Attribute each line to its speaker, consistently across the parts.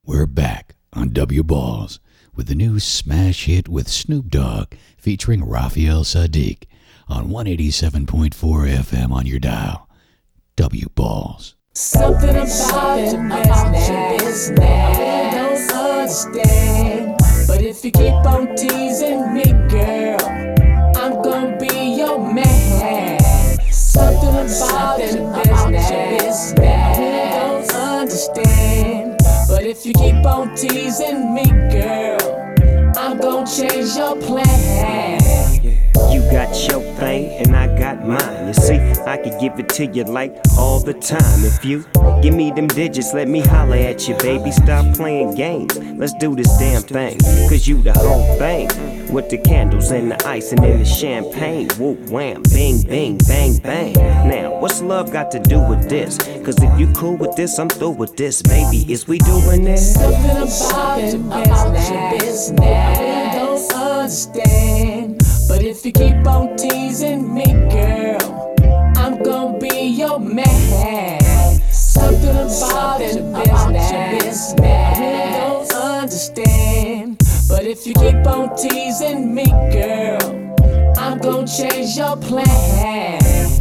Speaker 1: We're back on W Balls with the new smash hit with Snoop Dogg featuring Raphael Sadiq on 187.4 FM on your dial. W Balls.
Speaker 2: Something about your business I don't understand. But if you keep on teasing me, girl, I'm gonna be your man. Something about your business I don't understand. But if you keep on teasing me, girl, I'm gonna change your plan.
Speaker 3: You got your thing and I got mine. You see, I could give it to you like all the time. If you give me them digits, let me holler at you, baby. Stop playing games, let's do this damn thing. Cause you the whole thing, with the candles and the ice and then the champagne. Whoop, wham, bing, bing, bang, bang. Now, what's love got to do with this? Cause if you cool with this, I'm through with this, baby. Is we doing this?
Speaker 2: Something about your business I don't understand. But if you keep on teasing me, girl, I'm gonna be your man. Something about your business I don't understand. But if you keep on teasing me, girl, I'm gonna change your plan.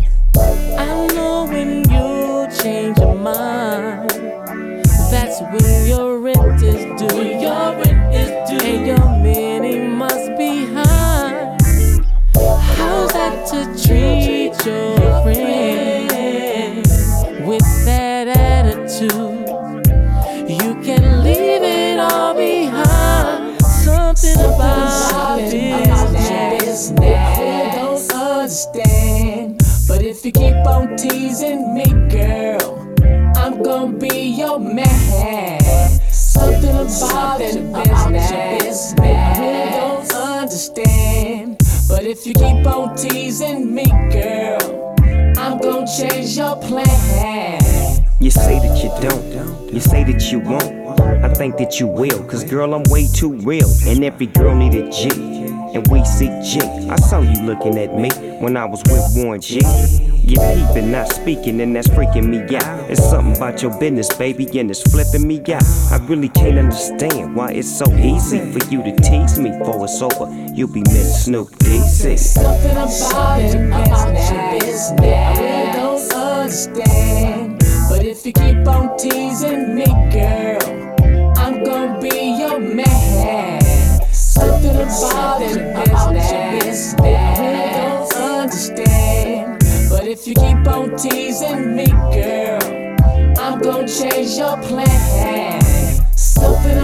Speaker 4: I know when you change your mind, that's when your rent is due. And your money must be high. How's that to treat your friend with that attitude? You can leave it all behind. Something about your business
Speaker 2: I don't understand. But if you keep on teasing me, girl, I'm gonna be your man. Something about your business I don't understand. But if you keep on teasing me, girl, I'm gonna change your plan.
Speaker 3: You say that you don't, you say that you won't. I think that you will, cause girl, I'm way too real. And every girl need a G, and we see G. I saw you looking at me when I was with Warren G. You peeping, not speaking, and that's freaking me out. It's something about your business, baby, and it's flipping me out. I really can't understand why it's so easy for you to tease me. Before it's over, you'll be Miss Snoop DC.
Speaker 2: Something about your business I don't understand. But if you keep on teasing me, girl, I'm gonna be your man. Something about your business I don't understand. But if you keep on teasing me, girl, I'm gonna change your plan. Something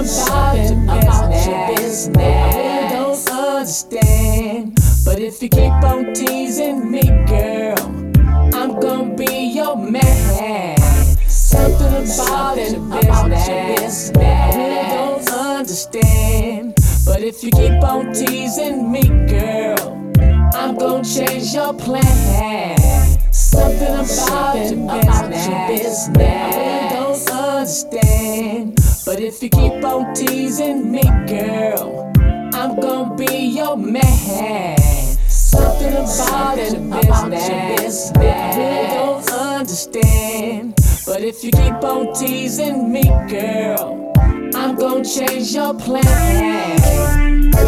Speaker 2: about your business I don't understand. But if you keep on teasing me, girl, I'm gonna be your man. Something about your business I don't understand. But if you keep on teasing me, girl, I'm gonna change your plan. Something about your business I don't understand. But if you keep on teasing me, girl, I'm gonna be your man. Something about your business I don't understand. But if you keep on teasing me, girl, I'm gonna change your plan.